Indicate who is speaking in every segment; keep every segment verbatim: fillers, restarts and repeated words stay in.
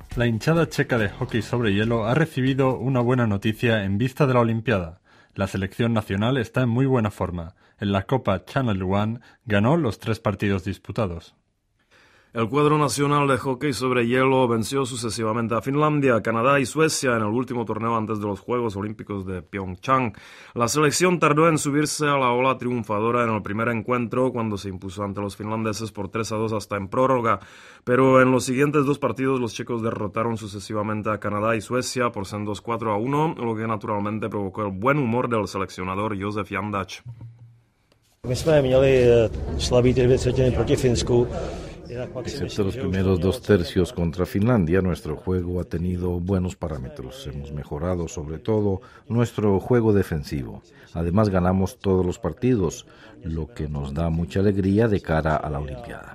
Speaker 1: La hinchada checa de hockey sobre hielo ha recibido una buena noticia en vista de la Olimpiada. La selección nacional está en muy buena forma. En la Copa Channel One ganó los tres partidos disputados.
Speaker 2: El cuadro nacional de hockey sobre hielo venció sucesivamente a Finlandia, Canadá y Suecia en el último torneo antes de los Juegos Olímpicos de Pyeongchang. La selección tardó en subirse a la ola triunfadora en el primer encuentro cuando se impuso ante los finlandeses por tres a dos hasta en prórroga, pero en los siguientes dos partidos los checos derrotaron sucesivamente a Canadá y Suecia por sendos cuatro a uno, lo que naturalmente provocó el buen humor del seleccionador Josef Jandach.
Speaker 3: My jsme měli slabý ty dvě třetiny proti Finsku.
Speaker 4: Excepto los primeros dos tercios contra Finlandia, nuestro juego ha tenido buenos parámetros. Hemos mejorado sobre todo nuestro juego defensivo. Además ganamos todos los partidos, lo que nos da mucha alegría de cara a la Olimpiada.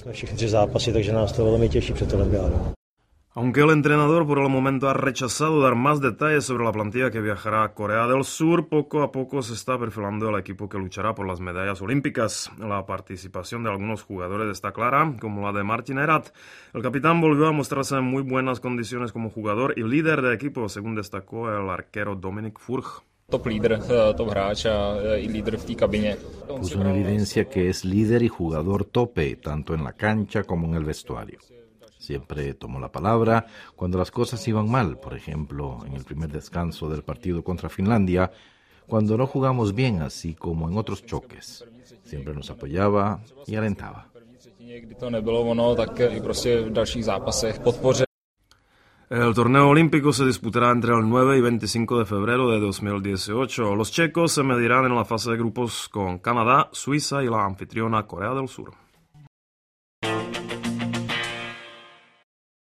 Speaker 2: Aunque el entrenador por el momento ha rechazado dar más detalles sobre la plantilla que viajará a Corea del Sur, poco a poco se está perfilando el equipo que luchará por las medallas olímpicas. La participación de algunos jugadores está clara, como la de Martin Erat. El capitán volvió a mostrarse en muy buenas condiciones como jugador y líder de equipo, según destacó el arquero Dominik Furch.
Speaker 5: Top líder, top hráč a i líder v té kabině.
Speaker 4: Puso en evidencia que es líder y jugador tope, tanto en la cancha como en el vestuario. Siempre tomó la palabra cuando las cosas iban mal, por ejemplo, en el primer descanso del partido contra Finlandia, cuando no jugamos bien, así como en otros choques. Siempre nos apoyaba y alentaba.
Speaker 2: El torneo olímpico se disputará entre el nueve y veinticinco de febrero de dos mil dieciocho. Los checos se medirán en la fase de grupos con Canadá, Suiza y la anfitriona Corea del Sur.